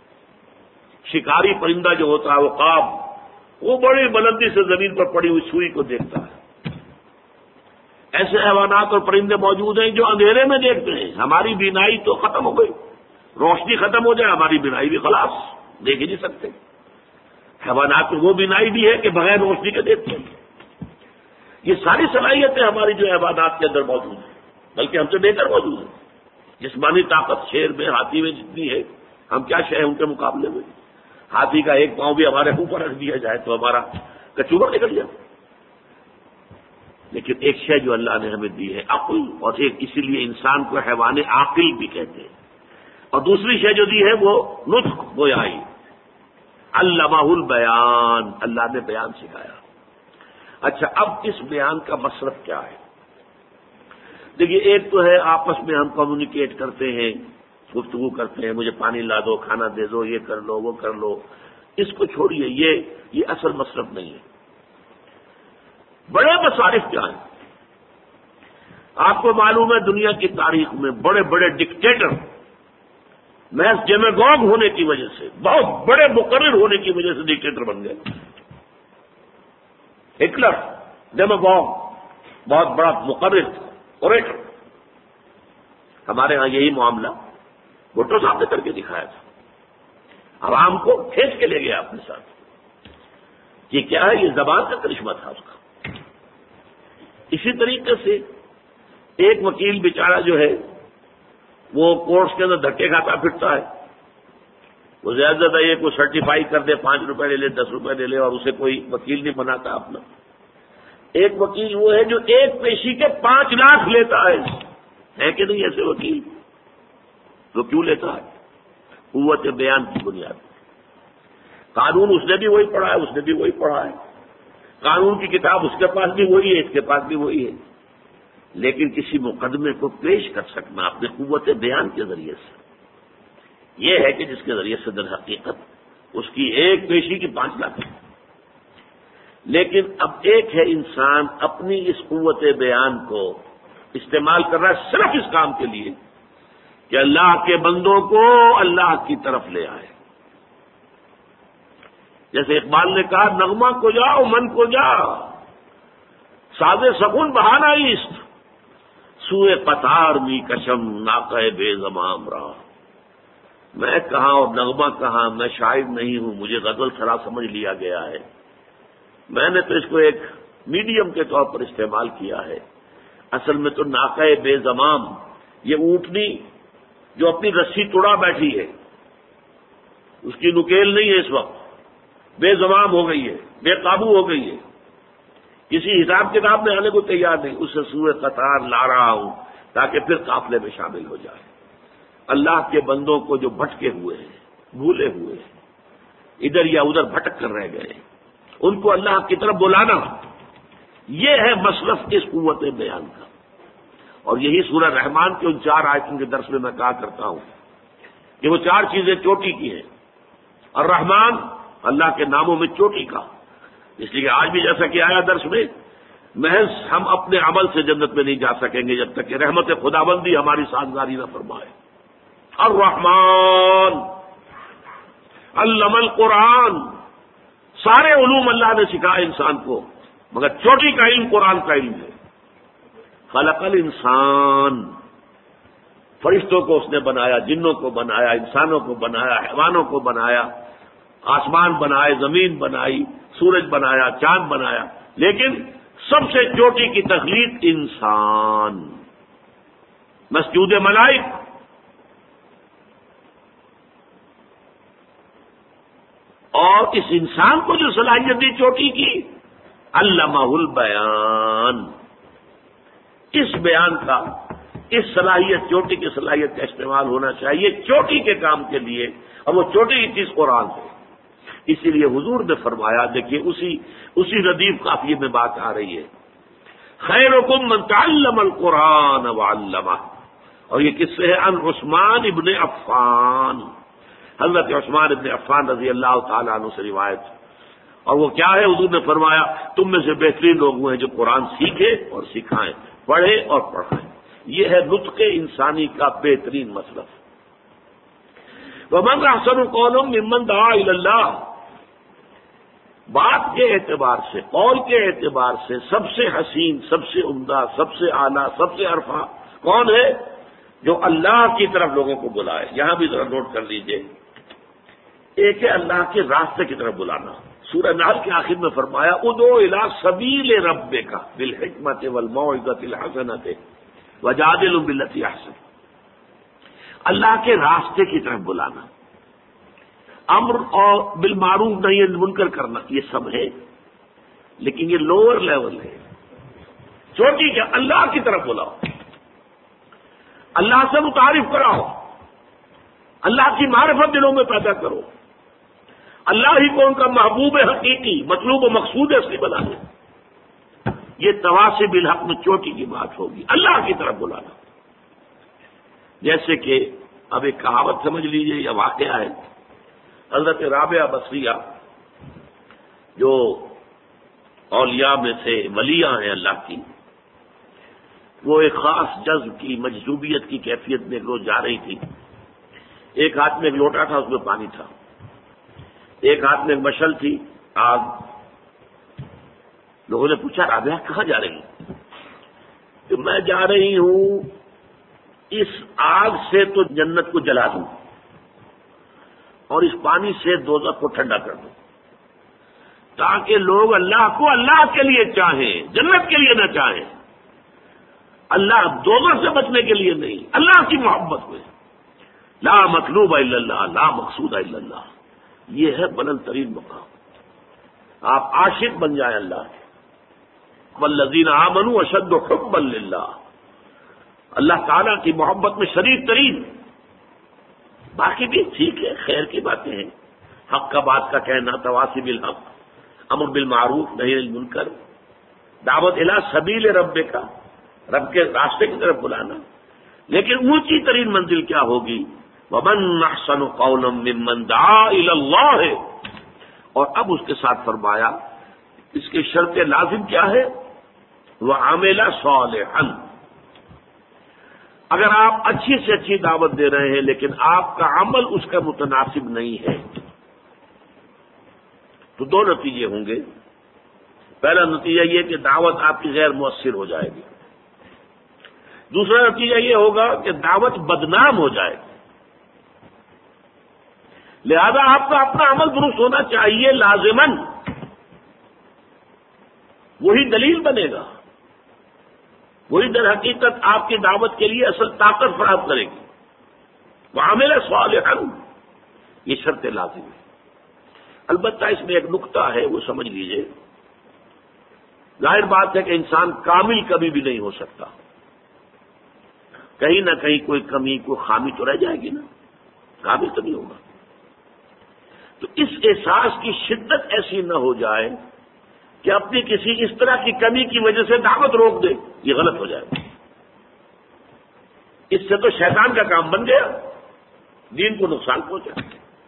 شکاری پرندہ جو ہوتا ہے وہ قاب، وہ بڑی بلندی سے زمین پر پڑی ہوئی سوئی کو دیکھتا ہے۔ ایسے حیوانات اور پرندے موجود ہیں جو اندھیرے میں دیکھتے ہیں، ہماری بینائی تو ختم ہو گئی، روشنی ختم ہو جائے ہماری بینائی بھی خلاص، دیکھ ہی نہیں سکتے۔ حیوانات کو وہ بینائی بھی ہے کہ بغیر روشنی کے دیکھتے ہیں۔ یہ ساری صلاحیتیں ہماری جو حیوانات کے اندر موجود ہیں، بلکہ ہم سے بہتر موجود ہیں۔ جسمانی طاقت شیر میں، ہاتھی میں جتنی ہے، ہم کیا شے ہیں ان کے مقابلے میں؟ ہاتھی کا ایک پاؤں بھی ہمارے اوپر رکھ دیا جائے تو ہمارا کچوبر نکل جائے۔ لیکن ایک شے جو اللہ نے ہمیں دی ہے عقل، اور ایک اسی لیے انسان کو حیوان عاقل بھی کہتے ہیں، اور دوسری شے جو دی ہے وہ نطق، گویائی، علمہ البیان، اللہ نے بیان سکھایا۔ اچھا، اب اس بیان کا مصرف کیا ہے؟ دیکھیے ایک تو ہے آپس میں ہم کمیونیکیٹ کرتے ہیں، گفتگو کرتے ہیں، مجھے پانی لا دو، کھانا دے دو، یہ کر لو وہ کر لو، اس کو چھوڑیے، یہ یہ اصل مصرف نہیں ہے۔ بڑے مصارف کیا ہیں؟ آپ کو معلوم ہے دنیا کی تاریخ میں بڑے بڑے ڈکٹیٹر محض ڈیمیگوگ ہونے کی وجہ سے، بہت بڑے مقرر ہونے کی وجہ سے ڈکٹیٹر بن گئے۔ ہٹلر ڈیمیگوگ، بہت بڑا مقرر تھا، اوریٹر۔ ہمارے ہاں یہی معاملہ بھٹو صاحب نے کر کے دکھایا تھا، عوام کو کھینچ کے لے گیا اپنے ساتھ۔ یہ کیا ہے؟ یہ زبان کا کرشمہ تھا اس کا۔ اسی طریقے سے ایک وکیل بیچارہ جو ہے وہ کورٹس کے اندر دھکے کھاتا پھرتا ہے، وہ زیادہ زیادہ یہ کوئی سرٹیفائی کر دے، پانچ روپے لے لے، دس روپے لے لے، اور اسے کوئی وکیل نہیں بناتا اپنا۔ ایک وکیل وہ ہے جو ایک پیشی کے پانچ لاکھ لیتا ہے، ہے کہ نہیں ایسے وکیل؟ وہ کیوں لیتا ہے؟ قوت بیان کی بنیاد پر۔ قانون اس نے بھی وہی پڑھا ہے، اس نے بھی وہی پڑھا ہے، قانون کی کتاب اس کے پاس بھی وہی ہے، اس کے پاس بھی وہی ہے، لیکن کسی مقدمے کو پیش کر سکنا اپنے قوت بیان کے ذریعے سے، یہ ہے کہ جس کے ذریعے سے در حقیقت اس کی ایک پیشی کی پانچ لاکھ ہے۔ لیکن اب ایک ہے انسان اپنی اس قوت بیان کو استعمال کر رہا ہے صرف اس کام کے لیے کہ اللہ کے بندوں کو اللہ کی طرف لے آئے۔ جیسے اقبال نے کہا، نغمہ کو جاؤ من کو جا، ساز سکون بہانا است، سوئے قطار می کشم ناقہ بے زمام راہ۔ میں کہاں اور نغمہ کہاں، میں شاعر نہیں ہوں، مجھے غزل سرا سمجھ لیا گیا ہے، میں نے تو اس کو ایک میڈیم کے طور پر استعمال کیا ہے۔ اصل میں تو ناقہ بے زمام، یہ اونٹنی جو اپنی رسی توڑا بیٹھی ہے، اس کی نکیل نہیں ہے، اس وقت بے زمام ہو گئی ہے، بے قابو ہو گئی ہے، کسی حساب کتاب میں آنے کو تیار نہیں، اسے سوئے قطار لا رہا ہوں تاکہ پھر قافلے میں شامل ہو جائے۔ اللہ کے بندوں کو جو بھٹکے ہوئے ہیں، بھولے ہوئے ہیں، ادھر یا ادھر بھٹک کر رہ گئے، ان کو اللہ کی طرف بلانا، یہ ہے مصرف اس قوت بیان کا۔ اور یہی سورہ رحمان کے ان چار آیتوں کے درس میں میں کہا کرتا ہوں کہ وہ چار چیزیں چوٹی کی ہیں۔ الرحمن، اللہ کے ناموں میں چوٹی کا، اس لیے آج بھی جیسا کہ آیا درس میں، محض ہم اپنے عمل سے جنت میں نہیں جا سکیں گے جب تک کہ رحمت خداوندی ہماری سازگاری نہ فرمائے۔ الرحمن علم القرآن، سارے علوم اللہ نے سکھائے انسان کو، مگر چوٹی کا علم قرآن کا علم ہے۔ خلق الانسان، فرشتوں کو اس نے بنایا، جنوں کو بنایا، انسانوں کو بنایا، حیوانوں کو بنایا، آسمان بنائے، زمین بنائی، سورج بنایا، چاند بنایا، لیکن سب سے چوٹی کی تخلیق انسان، مسجود ملائک۔ اور اس انسان کو جو صلاحیت دی چوٹی کی، علمہ البیان، اس بیان کا، اس صلاحیت، چوٹی کی صلاحیت کا استعمال ہونا چاہیے چوٹی کے کام کے لیے، اور وہ چوٹی کی چیز قرآن ہے۔ اسی لیے حضور نے فرمایا، دیکھیے اسی اسی ردیف قافیے میں بات آ رہی ہے، خیرکم من تعلم القرآن وعلمہ، اور یہ کس سے ہے؟ ان عثمان ابن عفان، حضرت عثمان ابن عفان رضی اللہ تعالیٰ عنہ سے روایت۔ اور وہ کیا ہے؟ حضور نے فرمایا تم میں سے بہترین لوگ وہ ہیں جو قرآن سیکھے اور سکھائیں، پڑھے اور پڑھائیں۔ یہ ہے نطق انسانی کا بہترین مصرف۔ ومن احسن قولا ممن دعا الی اللہ، بات کے اعتبار سے، قول کے اعتبار سے سب سے حسین، سب سے عمدہ، سب سے اعلیٰ، سب سے عرفہ کون ہے؟ جو اللہ کی طرف لوگوں کو بلائے۔ یہاں بھی ذرا نوٹ کر لیجئے، ایک ہے اللہ کے راستے کی طرف بلانا، سورہ نحل کے آخر میں فرمایا ادعو الی سبیل ربک بالحکمۃ والموعظۃ الحسنۃ وجادلھم باللتی احسن، اللہ کے راستے کی طرف بلانا، امر اور بالمعروف نہی عن المنکر کرنا، یہ سب ہے، لیکن یہ لوور لیول ہے، چوٹی کیا؟ اللہ کی طرف بلاؤ، اللہ سے متعارف کراؤ، اللہ کی معرفت دلوں میں پیدا کرو، اللہ ہی کو ان کا محبوب حقیقی، مطلوب و مقصود ہے اس کی بنا لے۔ یہ تواصی بالحق میں چوٹی کی بات ہوگی، اللہ کی طرف بلانا۔ جیسے کہ اب ایک کہاوت سمجھ لیجئے یا واقعہ ہے، حضرت رابعہ بصریہ جو اولیاء میں سے ولیاں ہیں اللہ کی، وہ ایک خاص جذب کی مجذوبیت کی کیفیت میں روز جا رہی تھی۔ ایک ہاتھ میں ایک لوٹا تھا، اس میں پانی تھا، ایک ہاتھ میں ایک مشل تھی، آگ۔ لوگوں نے پوچھا رابعہ کہاں جا رہی ہیں؟ کہ میں جا رہی ہوں اس آگ سے تو جنت کو جلا دوں اور اس پانی سے دوزخ کو ٹھنڈا کر دوں، تاکہ لوگ اللہ کو اللہ کے لیے چاہیں، جنت کے لیے نہ چاہیں، اللہ دوزخ سے بچنے کے لیے نہیں، اللہ کی محبت میں۔ لا مطلوب الا اللہ، لا مقصود الا اللہ، یہ ہے بلند ترین مقام۔ آپ عاشق بن جائیں اللہ کے۔ والذین آمنوا اشد حبا للہ، اللہ تعالیٰ کی محبت میں شدید ترین۔ باقی بھی ٹھیک ہے، خیر کی باتیں ہیں، حق کا بات کا کہنا، تواصی بالحق، امر بالمعروف نہی عن المنکر، دعوت الی سبیل ربک، رب کے راستے کی طرف بلانا۔ لیکن اونچی ترین منزل کیا ہوگی؟ ومن احسن قولا ممن دعا الی اللہ، اور اب اس کے ساتھ فرمایا اس کی شرط لازم کیا ہے؟ وعمل صالحا۔ اگر آپ اچھی سے اچھی دعوت دے رہے ہیں لیکن آپ کا عمل اس کا متناسب نہیں ہے تو دو نتیجے ہوں گے۔ پہلا نتیجہ یہ کہ دعوت آپ کی غیر مؤثر ہو جائے گی، دوسرا نتیجہ یہ ہوگا کہ دعوت بدنام ہو جائے گی۔ لہذا آپ کا اپنا عمل درست ہونا چاہیے لازماً، وہی دلیل بنے گا، وہی در حقیقت آپ کی دعوت کے لیے اصل طاقت فراہم کرے گی۔ وعمل صالحا، یہ شرط لازم ہے۔ البتہ اس میں ایک نقطہ ہے، وہ سمجھ لیجئے۔ ظاہر بات ہے کہ انسان کامل کبھی بھی نہیں ہو سکتا، کہیں نہ کہیں کوئی کمی، کوئی خامی تو رہ جائے گی نا، کامل تو نہیں ہوگا۔ تو اس احساس کی شدت ایسی نہ ہو جائے کہ اپنی کسی اس طرح کی کمی کی وجہ سے دعوت روک دے، یہ غلط ہو جائے گا۔ اس سے تو شیطان کا کام بن گیا، دین کو نقصان پہنچا۔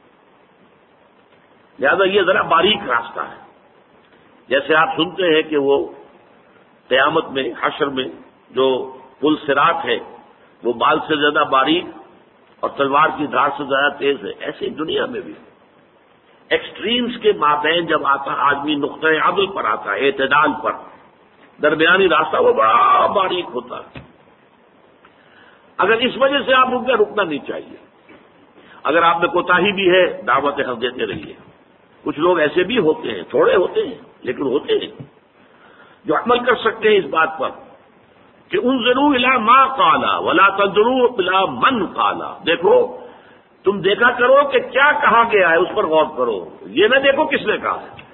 لہذا یہ ذرا باریک راستہ ہے۔ جیسے آپ سنتے ہیں کہ وہ قیامت میں، حشر میں جو پل صراط ہے وہ بال سے زیادہ باریک اور تلوار کی دھار سے زیادہ تیز ہے، ایسے دنیا میں بھی ایکسٹریمز کے مابین جب آتا آدمی نقطۂ عدل پر آتا ہے، اعتدال پر، درمیانی راستہ وہ بڑا باریک ہوتا ہے۔ اگر اس وجہ سے آپ رک گئے، رکنا نہیں چاہیے۔ اگر آپ میں کوتاہی بھی ہے، دعوت حق دیتے رہیے۔ کچھ لوگ ایسے بھی ہوتے ہیں، تھوڑے ہوتے ہیں لیکن ہوتے ہیں، جو عمل کر سکتے ہیں اس بات پر کہ انظروا الی ما قال ولا تنظروا الی من قال۔ دیکھو، تم دیکھا کرو کہ کیا کہا گیا ہے، اس پر غور کرو، یہ نہ دیکھو کس نے کہا ہے۔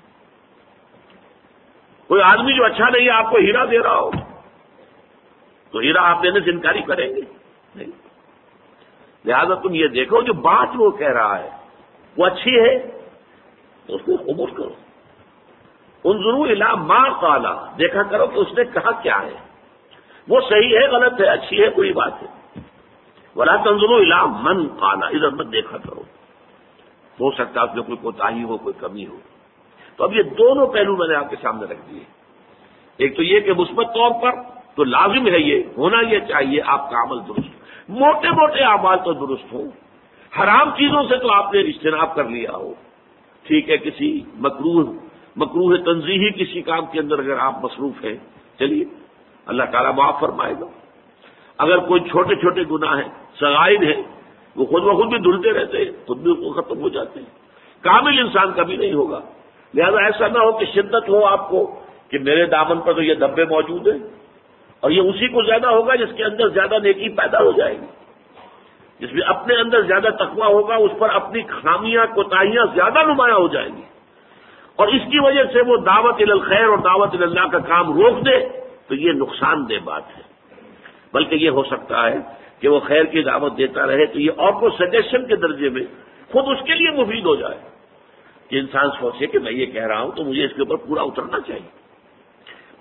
کوئی آدمی جو اچھا نہیں ہے آپ کو ہیرا دے رہا ہو تو ہیرا آپ دینے سے انکاری کریں گے نہیں۔ لہذا تم یہ دیکھو جو بات وہ کہہ رہا ہے وہ اچھی ہے تو اس کو قبول کرو۔ انظروا الی ما قال، دیکھا کرو کہ اس نے کہا کیا ہے، وہ صحیح ہے، غلط ہے، اچھی ہے، کوئی بات ہے۔ ولا تنظروا الی من قال، ادھر مت دیکھا کرو، ہو سکتا ہے اس میں کوئی کوتاہی ہو، کوئی کمی ہو۔ تو اب یہ دونوں پہلو میں نے آپ کے سامنے رکھ دیے۔ ایک تو یہ کہ مثبت طور پر تو لازم ہے، یہ ہونا یہ چاہیے آپ کا عمل درست، موٹے موٹے اعمال تو درست ہوں، حرام چیزوں سے تو آپ نے اجتناب کر لیا ہو، ٹھیک ہے، کسی مکروہ مکروہ تنزیہی کسی کام کے اندر اگر آپ مصروف ہیں، چلیے اللہ تعالیٰ معاف فرمائے گا۔ اگر کوئی چھوٹے چھوٹے گناہ ہیں، صغائر ہیں، وہ خود بخود بھی دھلتے رہتے ہیں، خود بھی وہ ختم ہو جاتے ہیں۔ کامل انسان کبھی نہیں ہوگا۔ لہذا ایسا نہ ہو کہ شدت ہو آپ کو کہ میرے دامن پر تو یہ دھبے موجود ہیں، اور یہ اسی کو زیادہ ہوگا جس کے اندر زیادہ نیکی پیدا ہو جائے گی، جس میں اپنے اندر زیادہ تقویٰ ہوگا، اس پر اپنی خامیاں کوتاہیاں زیادہ نمایاں ہو جائیں گی، اور اس کی وجہ سے وہ دعوت الی الخیر اور دعوت الی اللہ کا کام روک دے تو یہ نقصان دہ بات ہے۔ بلکہ یہ ہو سکتا ہے کہ وہ خیر کی دعوت دیتا رہے تو یہ اور کو سجیشن کے درجے میں خود اس کے لیے مفید ہو جائے کہ انسان سوچے کہ میں یہ کہہ رہا ہوں تو مجھے اس کے اوپر پورا اترنا چاہیے۔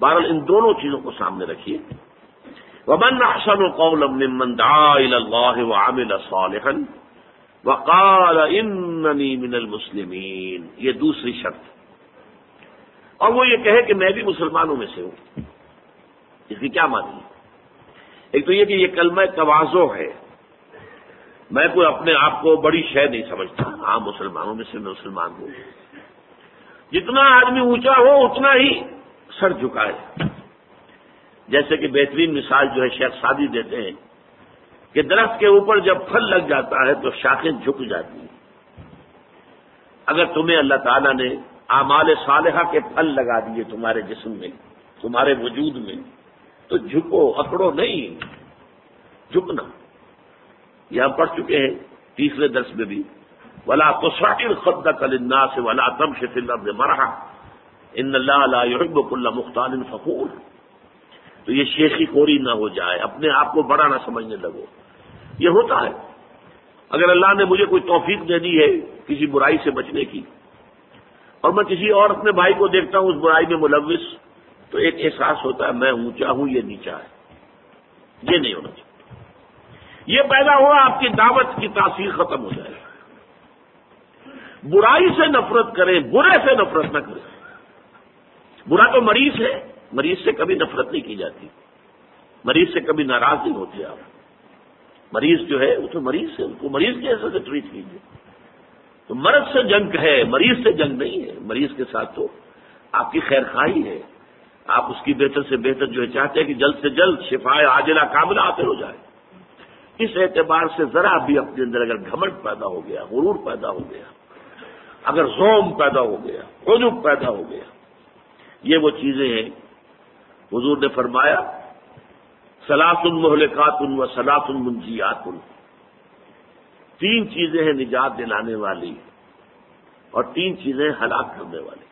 بہرحال ان دونوں چیزوں کو سامنے رکھیے. ومن احسن قولا ممن دعا الى الله وعمل صالحا وقال انني من المسلمین، یہ دوسری شرط. اور وہ یہ کہے کہ میں بھی مسلمانوں میں سے ہوں. اس کی کیا معنی ہے؟ ایک تو یہ کہ یہ کلمہ تواضع ہے، میں کوئی اپنے آپ کو بڑی شے نہیں سمجھتا، ہاں مسلمانوں میں سے میں مسلمان ہوں. جتنا آدمی اونچا ہو اتنا ہی سر جھکائے. جیسے کہ بہترین مثال جو ہے شیخ سعدی دیتے ہیں کہ درخت کے اوپر جب پھل لگ جاتا ہے تو شاخیں جھک جاتی ہیں. اگر تمہیں اللہ تعالیٰ نے اعمال صالحہ کے پھل لگا دیے تمہارے جسم میں، تمہارے وجود میں، تو جھکو، اکڑو نہیں. جھکنا یہ ہم پڑھ چکے ہیں تیسرے درس میں بھی. ولا تصعر خدك للناس ولا تمش في الارض مرحا ان الله لا يحب كل مختال فخور. تو یہ شیخی خوری نہ ہو جائے، اپنے آپ کو بڑا نہ سمجھنے لگو. یہ ہوتا ہے اگر اللہ نے مجھے کوئی توفیق دے دی ہے کسی برائی سے بچنے کی، اور میں کسی اور اپنے بھائی کو دیکھتا ہوں اس برائی میں ملوث، تو ایک احساس ہوتا ہے میں اونچا ہوں یہ نیچا ہے. یہ نہیں ہونا چاہیے. یہ پیدا ہوا آپ کی دعوت کی تاثیر ختم ہو جائے. برائی سے نفرت کریں، برے سے نفرت نہ کریں. برا تو مریض ہے، مریض سے کبھی نفرت نہیں کی جاتی، مریض سے کبھی ناراض نہیں ہوتے آپ. مریض جو ہے وہ تو مریض ہے، ان کو مریض کے ایسے سے ٹریٹ کیجیے. تو مرض سے جنگ ہے، مریض سے جنگ نہیں ہے. مریض کے ساتھ تو آپ کی خیر خواہی ہے، آپ اس کی بہتر سے بہتر جو ہے چاہتے ہیں کہ جلد سے جلد شفائے عاجلہ کاملہ حاصل ہو جائے. اس اعتبار سے ذرا بھی اپنے اندر اگر گھمنڈ پیدا ہو گیا، غرور پیدا ہو گیا، اگر زوم پیدا ہو گیا، عجب پیدا ہو گیا، یہ وہ چیزیں ہیں. حضور نے فرمایا ثلاث مہلکات و ثلاث منجیات، تین چیزیں ہیں نجات دلانے والی اور تین چیزیں ہلاک کرنے والی.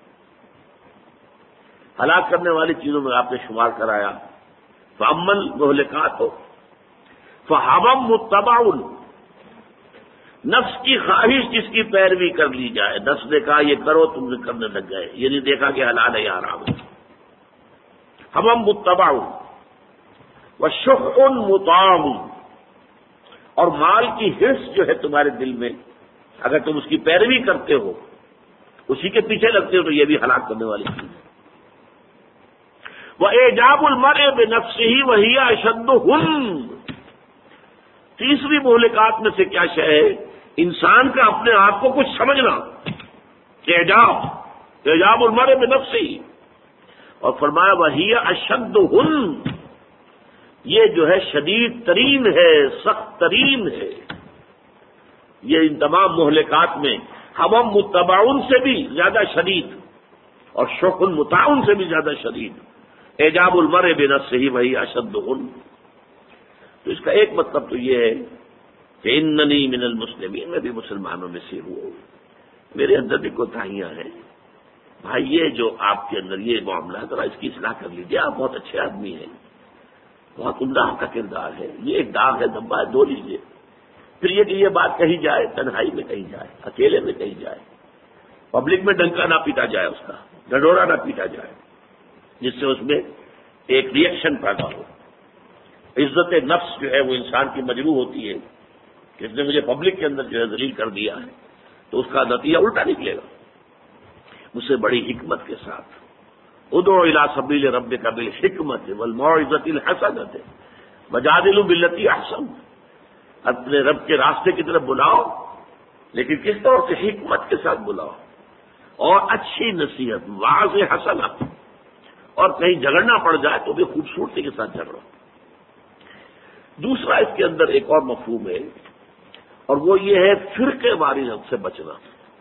ہلاک کرنے والی چیزوں میں آپ نے شمار کرایا فامل مہلکات ہو فہوم متبع، نفس کی خواہش جس کی پیروی کر لی جائے. نفس نے کہا یہ کرو، تم نے کرنے لگ گئے، یہ نہیں دیکھا کہ حلال ہے یا حرام ہے. ہم متبع وشح مطاع، اور مال کی حرص جو ہے تمہارے دل میں، اگر تم اس کی پیروی کرتے ہو، اسی کے پیچھے لگتے ہو، تو یہ بھی ہلاک کرنے والی چیز ہے. وَإِعْجَابُ الْمَرْءِ بِنَفْسِهِ وَهِيَ أَشَدُّهُنَّ، تیسری مہلکات میں سے کیا شے ہے؟ انسان کا اپنے آپ کو کچھ سمجھنا. اعجاب اعجاب المرء بنفسه، اور فرمایا وَهِيَ أَشَدُّهُنَّ، یہ جو ہے شدید ترین ہے، سخت ترین ہے. یہ ان تمام مہلکات میں ہم متبعون سے بھی زیادہ شدید اور شح مطاعن سے بھی زیادہ شدید. اعجاب المرء بنفسه وهي اشدهن. تو اس کا ایک مطلب تو یہ ہے کہ اننی من المسلمین، میں بھی مسلمانوں میں سے ہوں، میرے اندر بھی کوتاہیاں ہیں. بھائی یہ جو آپ کے اندر یہ معاملہ ہے ذرا اس کی اصلاح کر لیجیے. آپ بہت اچھے آدمی ہیں، بہت عمدہ آپ کا کردار ہے، یہ ایک داغ ہے دبا ہے، دھو لیجیے. پھر یہ کہ یہ بات کہی جائے، تنہائی میں کہی جائے، اکیلے میں کہی جائے، پبلک میں ڈنکا نہ پیٹا جائے، اس کا ڈڈورا نہ پیٹا جائے، جس سے اس میں ایک ریئیکشن پیدا ہو. عزت نفس جو ہے وہ انسان کی مجروح ہوتی ہے کہ اس نے مجھے پبلک کے اندر جو ہے ذلیل کر دیا ہے، تو اس کا نتیجہ الٹا نکلے گا. مجھ سے بڑی حکمت کے ساتھ ادعو الی سبیل ربک بالحکمت والموعظۃ الحسنۃ وجادلوا باللتی احسن، اپنے رب کے راستے کی طرف بلاؤ، لیکن کس طور سے؟ حکمت کے ساتھ بلاؤ اور اچھی نصیحت، واضح حسنہ. اور کہیں جھگڑنا پڑ جائے تو بھی خوبصورتی کے ساتھ جھگڑو. دوسرا اس کے اندر ایک اور مفہوم ہے، اور وہ یہ ہے فرقے واریت سے بچنا.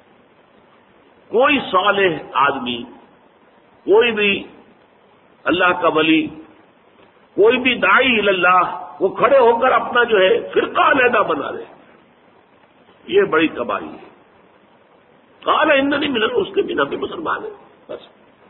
کوئی صالح آدمی، کوئی بھی اللہ کا ولی، کوئی بھی داعی اللہ، وہ کھڑے ہو کر اپنا جو ہے فرقہ علیحدہ بنا لے، یہ بڑی تباہی ہے. قال اننی من المسلمین، بھی مسلمان ہے بس.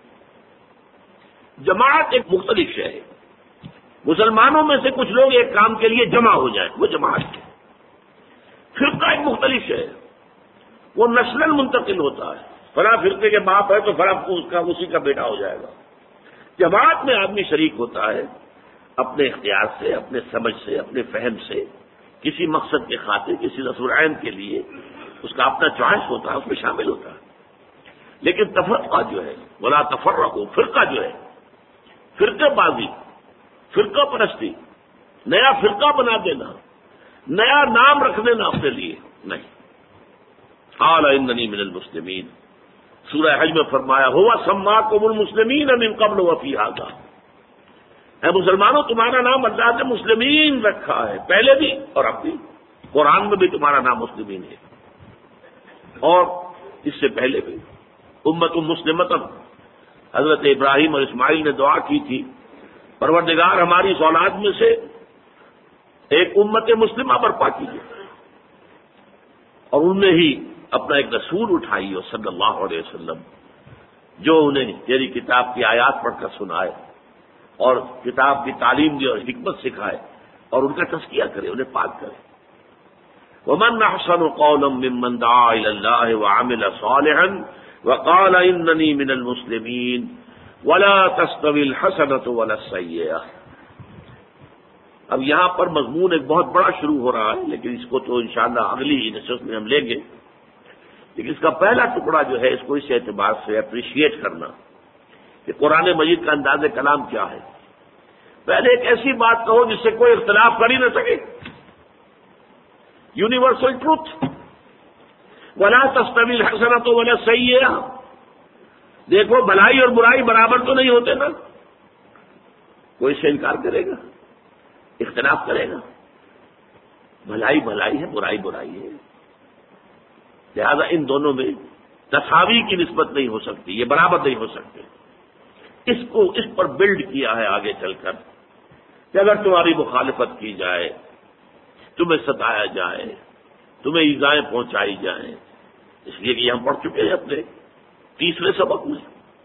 جماعت ایک مختلف شے ہے. مسلمانوں میں سے کچھ لوگ ایک کام کے لیے جمع ہو جائیں، وہ جماعت ہے. فرقہ ایک مختلف شے ہے، وہ نسلاً منتقل ہوتا ہے. فلاں فرقے کے باپ ہے تو فلاں اس کا اسی کا بیٹا ہو جائے گا. جماعت میں آدمی شریک ہوتا ہے اپنے اختیار سے، اپنے سمجھ سے، اپنے فہم سے، کسی مقصد کے خاطر، کسی رسول عین کے لیے اس کا اپنا چوائس ہوتا ہے، اس میں شامل ہوتا ہے۔ لیکن تفرقہ جو ہے، ولا تفرقوا، فرقہ جو ہے، فرقہ بازی، فرقہ پرستی، نیا فرقہ بنا دینا، نیا نام رکھ دینا اپنے لیے، نہیں۔ قال اننی من المسلمین، سورہ حج میں فرمایا ہوا سماکم المسلمین من قبل وفی ھذا، اے مسلمانوں تمہارا نام اللہ نے مسلمین رکھا ہے، پہلے بھی اور اب بھی، قرآن میں بھی تمہارا نام مسلمین ہے، اور اس سے پہلے بھی امت مسلمۃ، حضرت ابراہیم اور اسماعیل نے دعا کی تھی پروردگار ہماری اس اولاد میں سے ایک امت مسلمہ برپا کیجیے، اور ان نے ہی اپنا ایک رسول اٹھائی اور صلی اللہ علیہ وسلم جو انہیں تیری کتاب کی آیات پڑھ کر سنائے اور کتاب کی تعلیم دی اور حکمت سکھائے اور ان کا تزکیہ کرے، انہیں پاک کرے۔ ومن احسن قولا ممن دعا الى الله وعمل صالحا وقال انني من المسلمين ولا تستوي الحسنة ولا السيئة۔ اب یہاں پر مضمون ایک بہت بڑا شروع ہو رہا ہے، لیکن اس کو تو انشاءاللہ اگلی نشست میں ہم لیں گے، لیکن اس کا پہلا ٹکڑا جو ہے اس کو اس اعتبار سے اپریشیٹ کرنا کہ قرآن مجید کا انداز کلام کیا ہے۔ پہلے ایک ایسی بات کہو جس سے کوئی اختلاف کر ہی نہ سکے، یونیورسل ٹروتھ، ولا تستوی الحسنۃ ولا السیئۃ، دیکھو بھلائی اور برائی برابر تو نہیں ہوتے نا، کوئی سے انکار کرے گا، اختلاف کرے گا؟ بھلائی بھلائی ہے، برائی برائی ہے، لہذا ان دونوں میں تساوی کی نسبت نہیں ہو سکتی، یہ برابر نہیں ہو سکتے۔ اس کو اس پر بلڈ کیا ہے آگے چل کر کہ اگر تمہاری مخالفت کی جائے، تمہیں ستایا جائے، تمہیں ایذائیں پہنچائی جائیں، اس لیے کہ یہ ہم پڑھ چکے ہیں اپنے تیسرے سبق میں،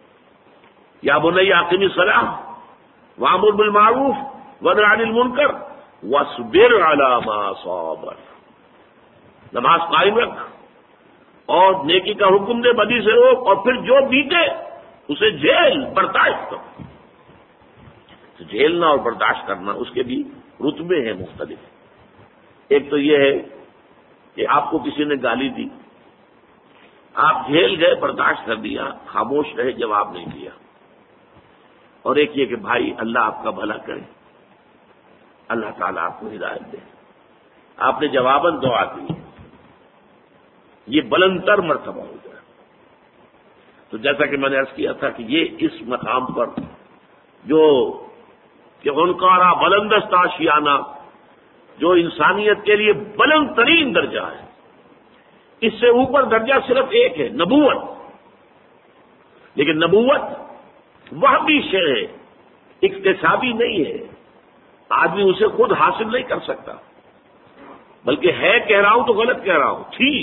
یا بنی اقم الصلاۃ وامر بالمعروف وانہ عن المنکر واصبر علی ما اصابک، نماز قائم رکھ اور نیکی کا حکم دے، بدی سے روک، اور پھر جو بیتے اسے جھیل، برداشت کرو۔ جھیلنا اور برداشت کرنا اس کے بھی رتبے ہیں مختلف۔ ایک تو یہ ہے کہ آپ کو کسی نے گالی دی، آپ جھیل گئے، برداشت کر دیا، خاموش رہے، جواب نہیں دیا، اور ایک یہ کہ بھائی اللہ آپ کا بھلا کرے، اللہ تعالیٰ آپ کو ہدایت دے، آپ نے جواباً دعا کی، یہ بلندتر مرتبہ ہو گیا۔ تو جیسا کہ میں نے عرض کیا تھا کہ یہ اس مقام پر جو کہ انکارا بلندست آشیانہ، جو انسانیت کے لیے بلند ترین درجہ ہے، اس سے اوپر درجہ صرف ایک ہے، نبوت۔ لیکن نبوت وہ بھی شے ہے، اکتسابی نہیں ہے، آدمی اسے خود حاصل نہیں کر سکتا، بلکہ ہے کہہ رہا ہوں تو غلط کہہ رہا ہوں، تھی،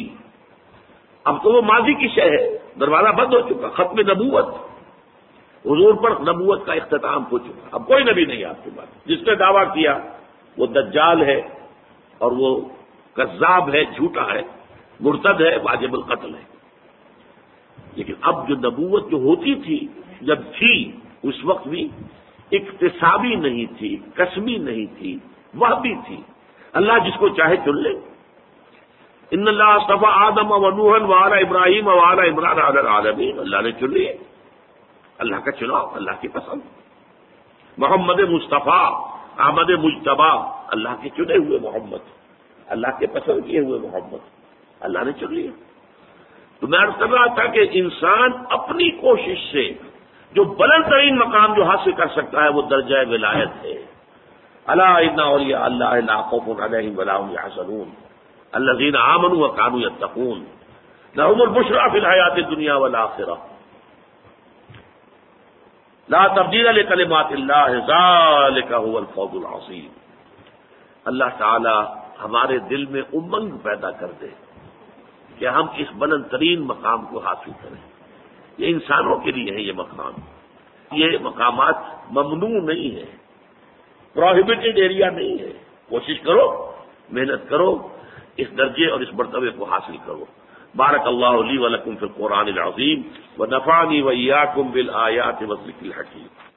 اب تو وہ ماضی کی شے ہے، دروازہ بند ہو چکا، ختم نبوت، حضور پر نبوت کا اختتام ہو چکا، اب کوئی نبی نہیں آپ کے پاس۔ جس نے دعویٰ کیا وہ دجال ہے اور وہ کذاب ہے، جھوٹا ہے، مرتد ہے، واجب القتل ہے۔ لیکن اب جو نبوت جو ہوتی تھی، جب تھی اس وقت بھی اکتسابی نہیں تھی، کسبی نہیں تھی، وہ بھی تھی، اللہ جس کو چاہے چن لے۔ ان اللہ اصطفیٰ آدم و نوحا وآل ابراہیم وآل عمران علی العالمین، اللہ نے چن لیے، اللہ کا چناؤ، اللہ کی پسند۔ محمد مصطفیٰ، احمد مجتبیٰ، اللہ کے چنے ہوئے محمد، اللہ کے پسند کیے ہوئے محمد، اللہ نے چن لیا۔ تو میں عرض کر رہا تھا کہ انسان اپنی کوشش سے جو بلند ترین مقام جو حاصل کر سکتا ہے وہ درجہ ولایت ہے۔ الا ان اولیاء اللہ لا خوف علیہم ولا هم يحزنون الذین آمنوا وكانوا يتقون لهم البشرى فی الحیاۃ الدنیا والآخرہ لا تبدیل لکلمات اللہ ذلک هو الفوز العظیم۔ اللہ تعالی ہمارے دل میں امنگ پیدا کر دے کہ ہم اس بلند ترین مقام کو حاصل کریں۔ یہ انسانوں کے لیے ہے، یہ مقام، یہ مقامات ممنوع نہیں ہے، پروہیبٹڈ ایریا نہیں ہے۔ کوشش کرو، محنت کرو، اس درجے اور اس مرتبے کو حاصل کرو۔ بارک اللہ لی ولکم فی القرآن العظیم ونفعنی وإیاکم بالآیات والذکر الحکیم۔